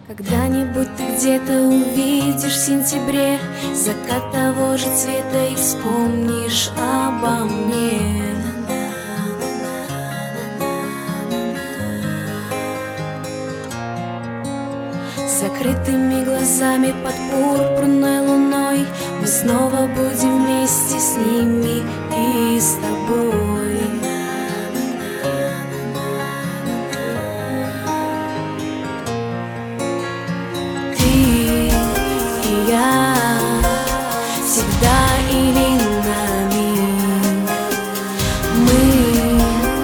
Когда-нибудь ты где-то увидишь в сентябре закат того же цвета и вспомнишь обо мне. С закрытыми глазами под пурпурной луной мы снова будем вместе с ними и с тобой. Всегда или на миг мы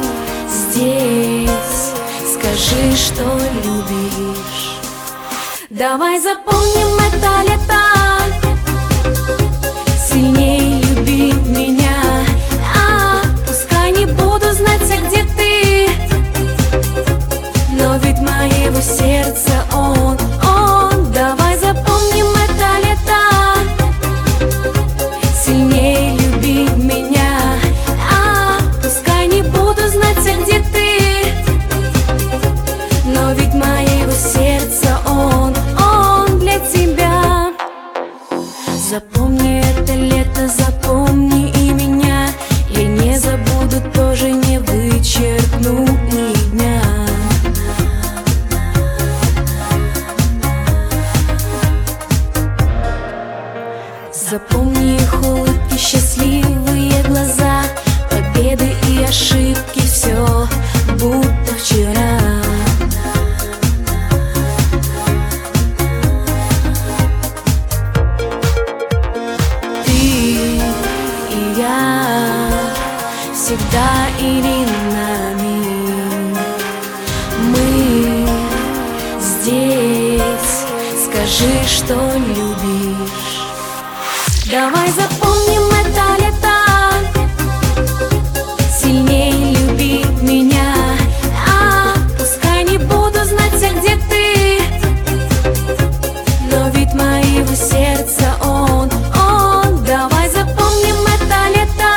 здесь. Скажи, что любишь. Давай запомним это лето. Сильней люби меня. Пускай не буду знать, где ты, но ведь моего сердца он. Давай запомним это лето. Сильней люби меня. Пускай не буду знать, где ты, но ведь моего сердца он для тебя. Запомни это лето, запомни и меня. Я не забуду, тоже не вычеркну ни дня. Запомни их улыбки, счастливые глаза, победы и ошибки, все будто вчера. Ты и я всегда или на миг мы здесь. Скажи, что любишь. Давай запомним это лето. Сильней люби меня. Пускай не буду знать, где ты, но ведь моего сердца он. Давай запомним это лето.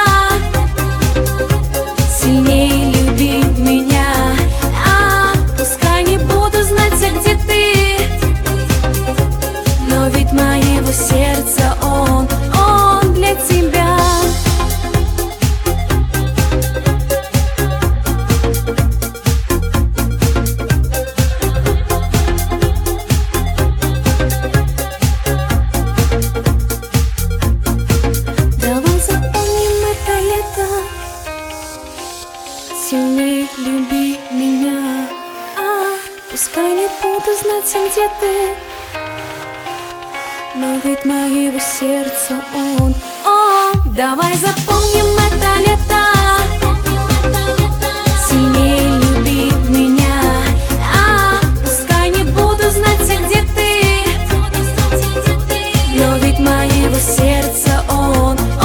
Сильней люби меня. Пускай не буду знать, где ты, но ведь моего сердца он для тебя. Давай запомним это лето. Сильней люби меня. Пускай не буду знать, где ты, но ведь моего сердца он. Давай запомним это лето. Сильней люби меня. Пускай не буду знать, где ты, но ведь моего сердца он.